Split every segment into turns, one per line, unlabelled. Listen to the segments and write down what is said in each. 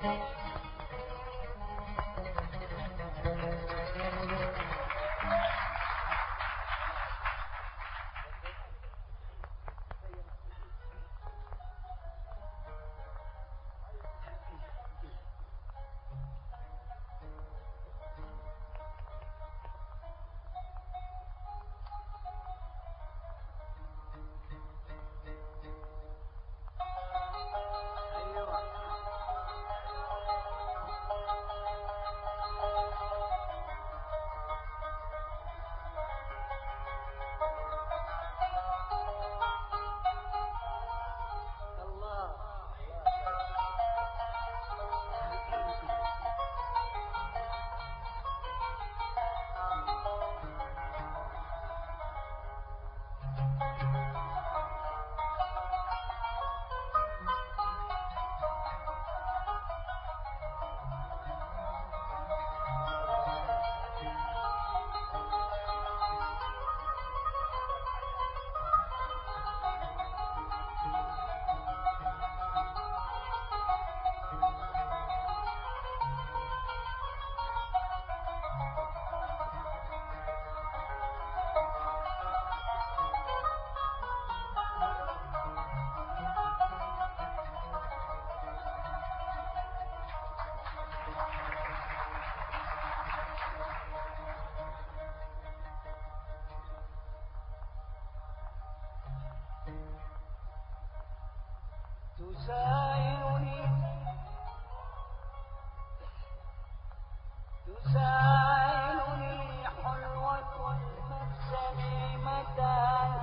تسائلني حلوة المسن متى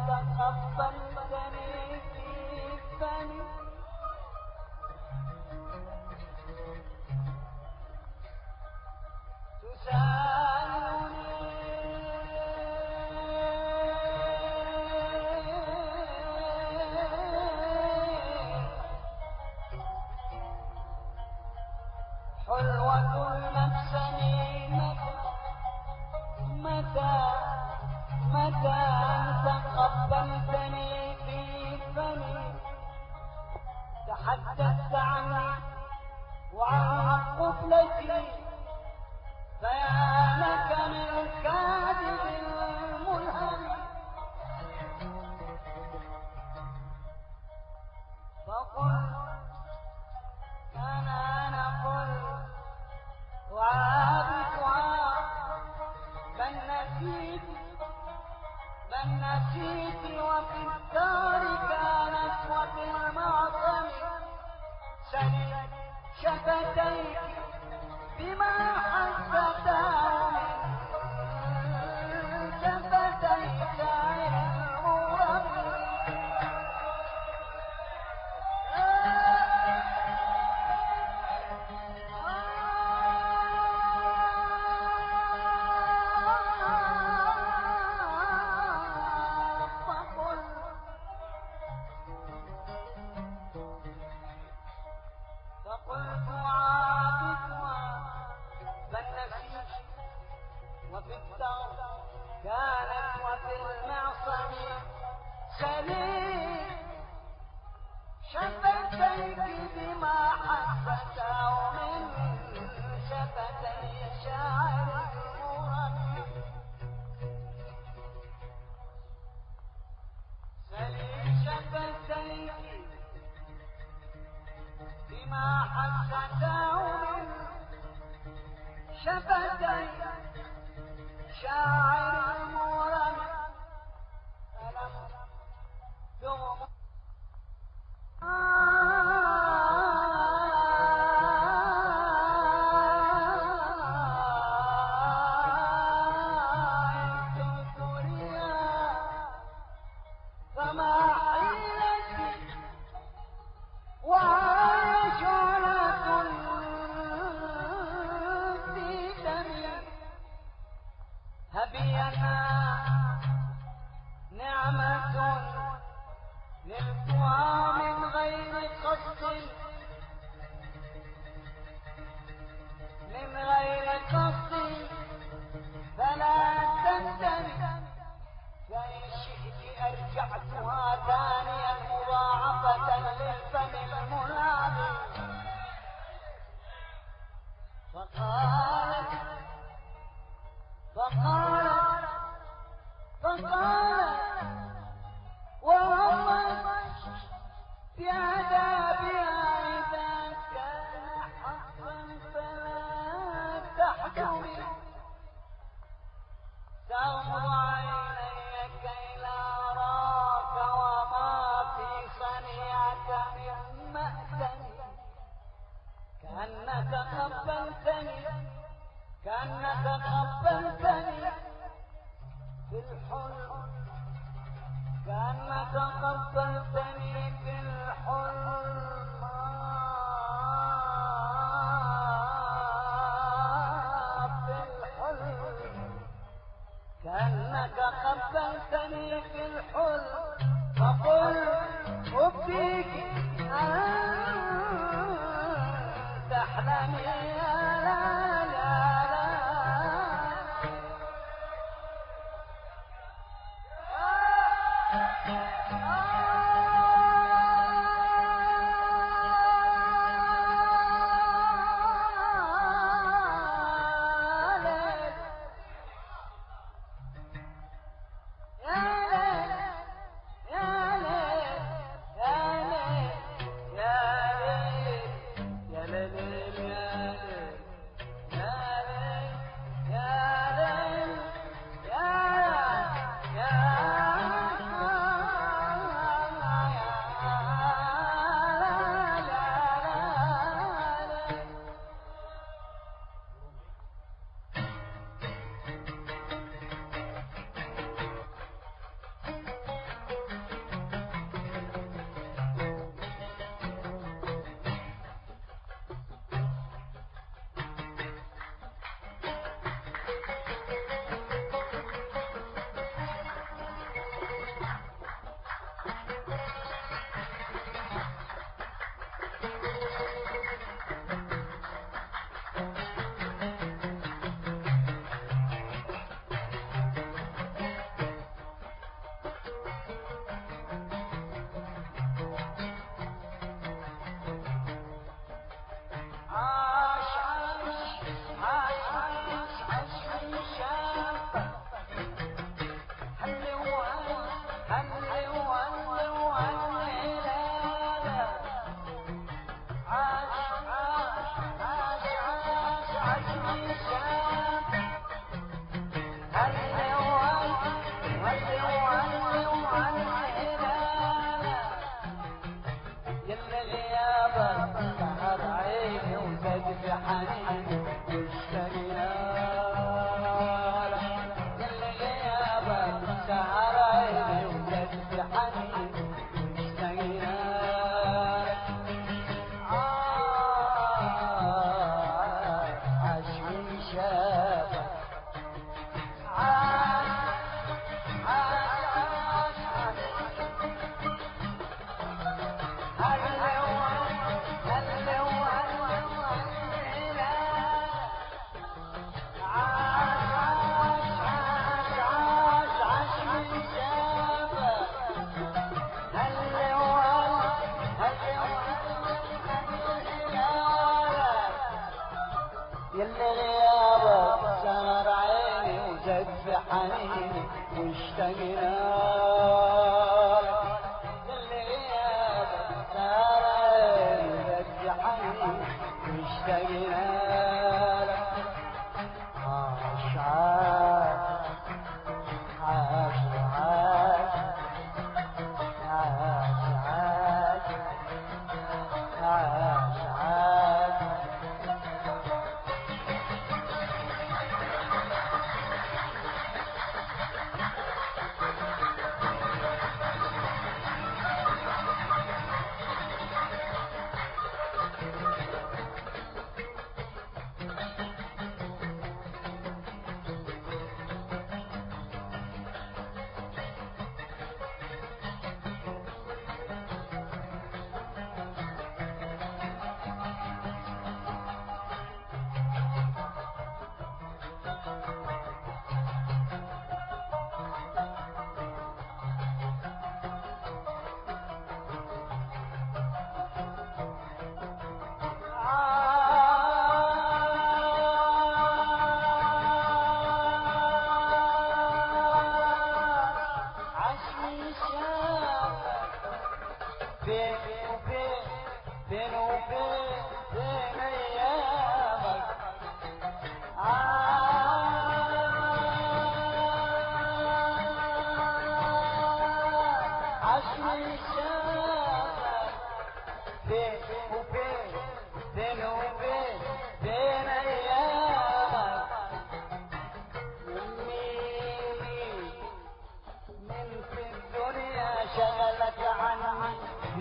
تقبلتني في فمي حلوة المسن متى تقبلتني في فمي تحدثت عني وعن قبلتي فيا لك من كاذب الملهم فقل أنا قل وعابدها بل نسيت وفي الدار كانت وفي المعظم سلت شفتيك بما حسبته من شفتيك المرب فقلت عابدها بل نسيت وفي الدار كانت وفي المعصم سليم شفتيك بما حسبته من شفتي شاعر المرب سليم شفتيك بما حسبته من شفتي شاعر المرب فلم تغم فما حيلتي وعاش شعلة في دمي هبيها نعمة نلتها من غير قصد فلا تندمي فإن شئت أرجعتها ثانيا مضاعفة للفم الملعب فقالت وهمت بعذابها إذا كان حقا فلا تحكمي تغمض عيني كي لا أراك وما في صنيعك من مأتني كأنك قبلتني في الحلم كأنك قبلتني في الحلم كأنك قبلتني في الحلم فقلت أبديك أن تحلمي يا لا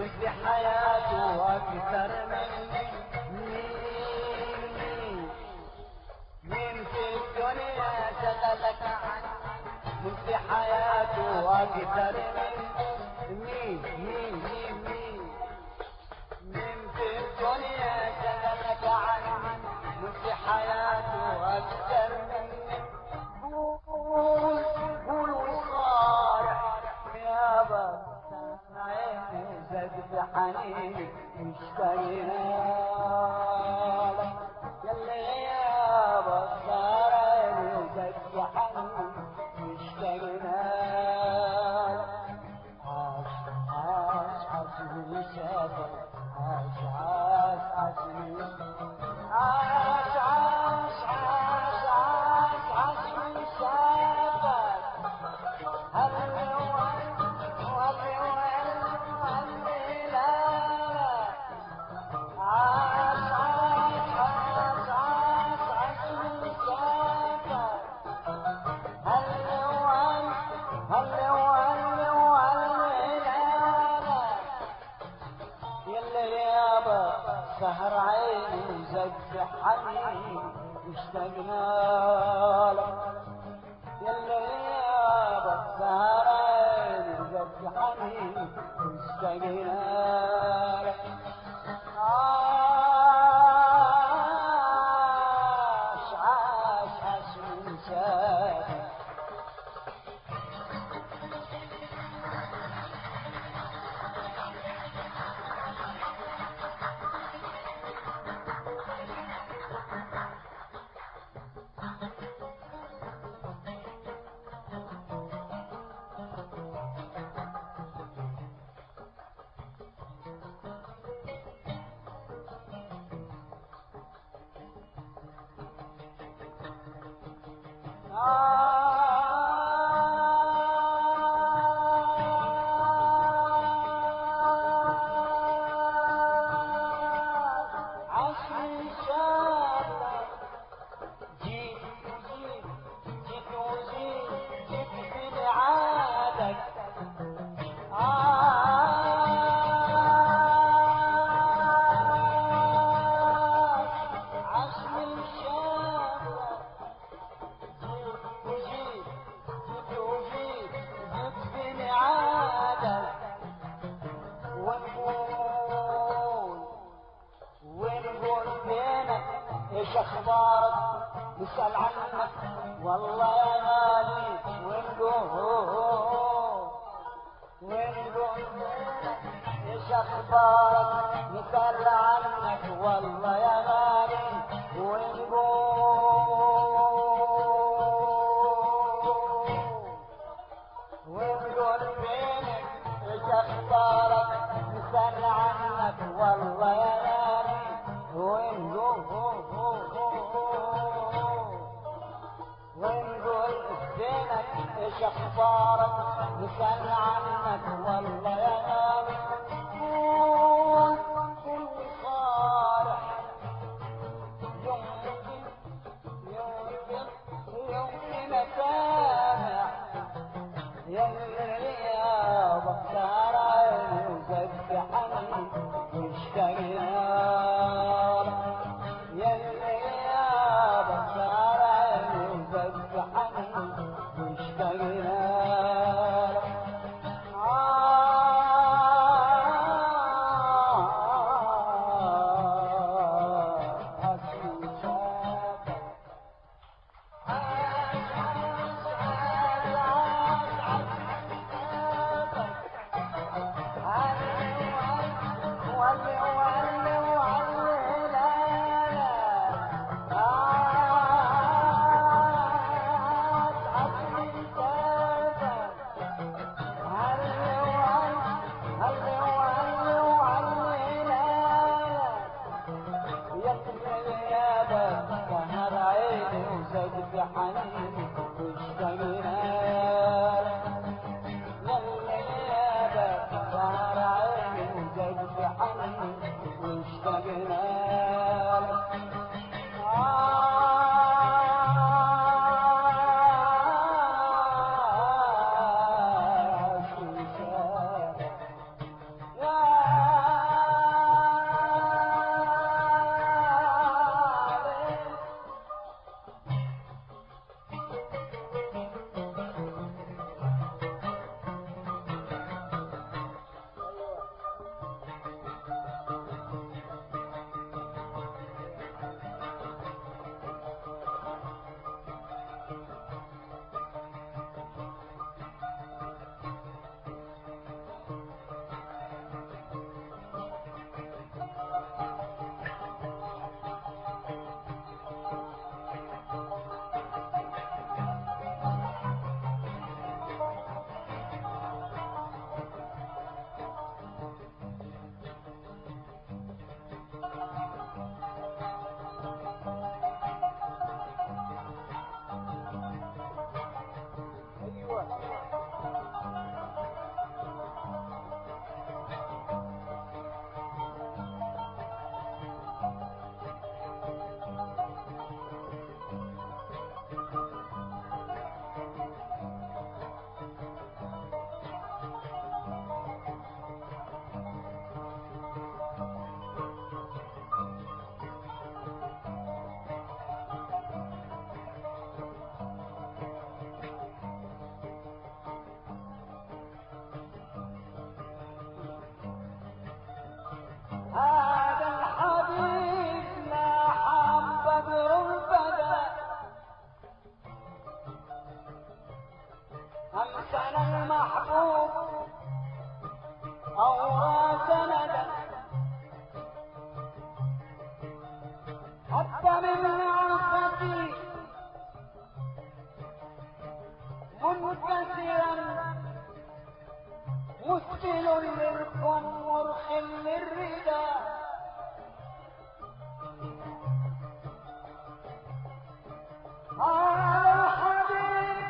في حياته أكثر مني. مين في الدنيا شغلك عني؟ مين في حياته أكثر مني؟ مين في الدنيا شغلك عني؟ مين في حياته أكثر مني؟ قول وصارح يابا عيني زاد حنيني مشتاقنا لك ياللي يابا صار عيني زاد حنيني مشتاقنا لك. عاش من شافك عاش من شافك سهر عيني وزق حنين اشتقنا لك ياللي يابا سهر عيني وزق حنين اشتقنا لك. عاش من شافك ايش اخبارك نسأل عنك والله يا غالي ونقول ايش اخبارك نسأل عنك والله يا غالي ونقول فينك ايش اخبارك نسأل عنك والله يا غالي ونقول فينك ايش اخبارك نسأل عنك والله يا غالي قول صارح يمكن اسامع ياللي يابا صار عيني وزق حنين مشتاقنا ياللي يابا صار عيني وزق حنين مشتاقنا المحبوب أورى سندا حتى من عرفتي منكسرا مسكل للكم مرخ للردى هذا الحديث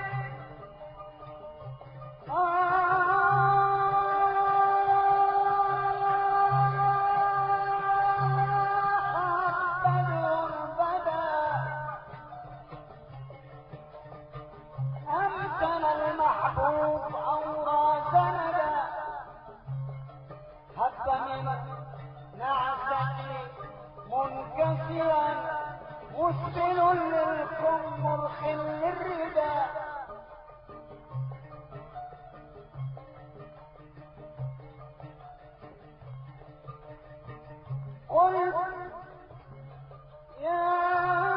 المحبوب أورى سندا حتى من نعستي منكسرا مسبل للكم مرخ للردى قلت يا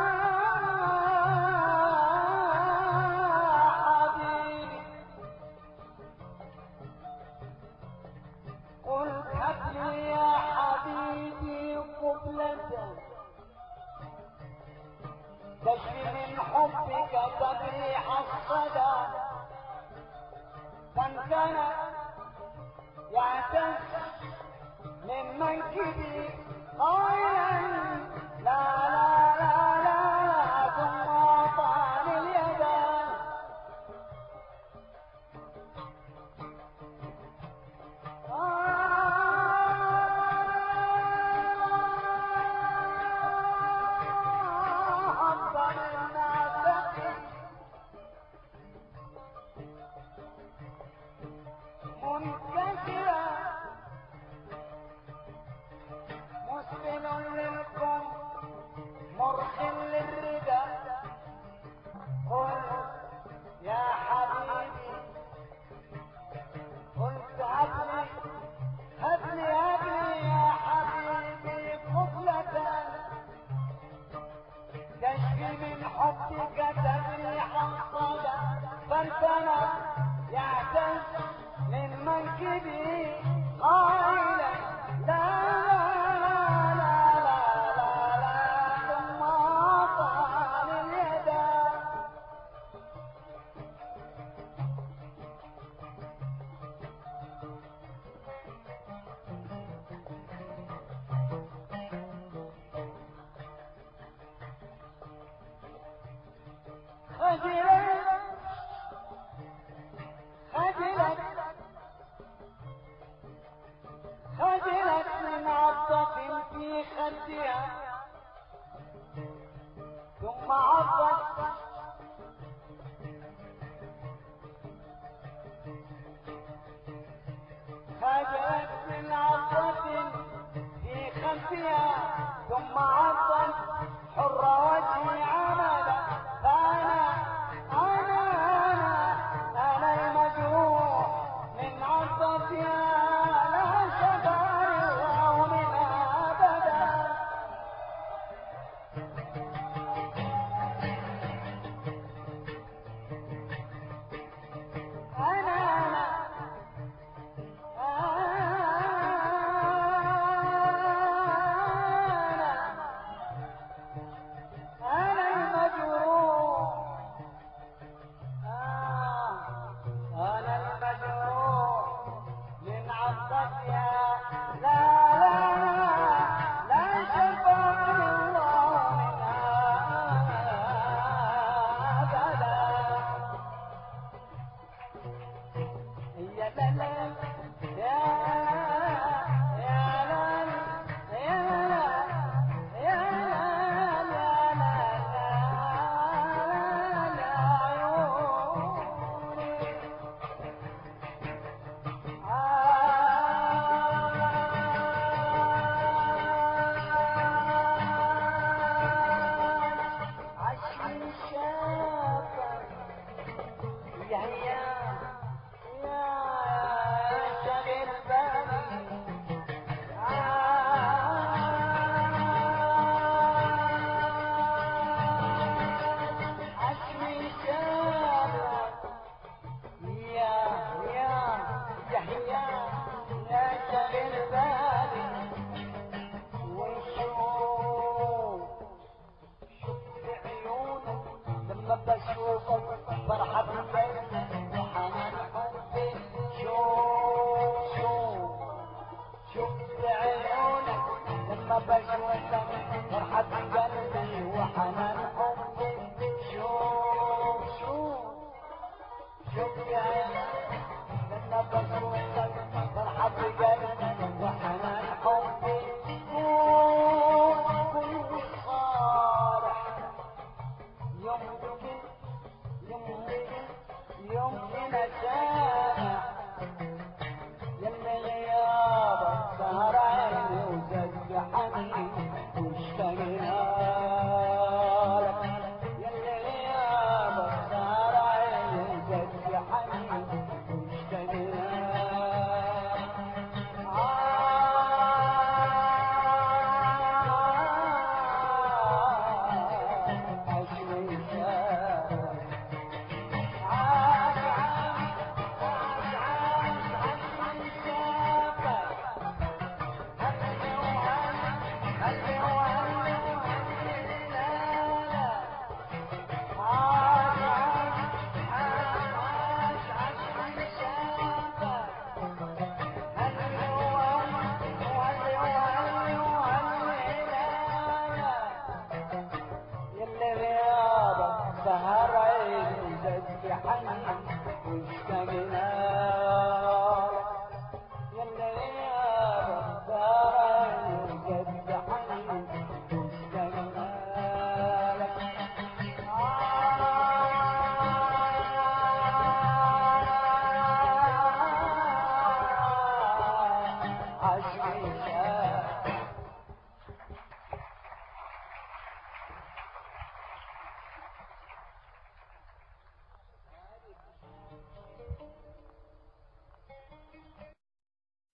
تشفي من حبك تبريح الصدى فانكن يعتز من منكبي قائلا لا لا لا لا ثم أعطاني اليد منكسرا مسبل للكم مرخ للردى قل يا حبيبي قلت هب لي يا حبيبي قبلة تشفي من حبك تبريح الصدى فانتنى يعتز من منكبي قائلا لا لا لا لا لا لا ثم أعطاني اليد خجلت من عضة في خدها ثم عضت خجلت من عضة في خدها ثم عضت حر وجهي عملا أنا المجروح من عضتها لا شفى الله منها أبدا أنا المجروح أنا المجروح من عضتها لا شفاني الله منها أبدا.